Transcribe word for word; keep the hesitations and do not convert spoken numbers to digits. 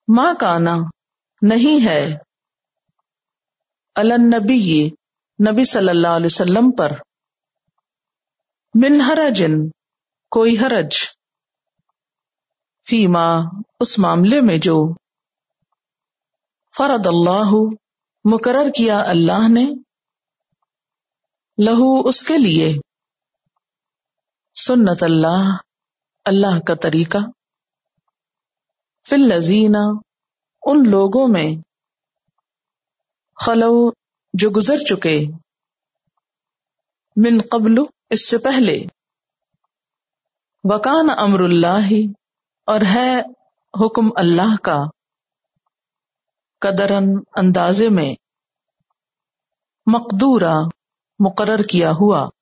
माँ काना नहीं है, अलन नबी ये नबी सल्लल्लाहु अलैहि वसल्लम पर, मिन हरजिन कोई हरज, फीमा उस मामले में जो, फरद अल्लाहु मुकर्रर किया अल्लाह ने, लहू उसके लिए, सुन्नत अल्लाह अल्लाह का तरीका, फिल लजीना उन लोगों में, खलो जो गुजर चुके, मिन कब्लु इससे पहले, वकान अमरुल्लाहि और है हुक्म अल्लाह का, कदरन अंदाजे में, मकदूरा मुकर्रर किया हुआ।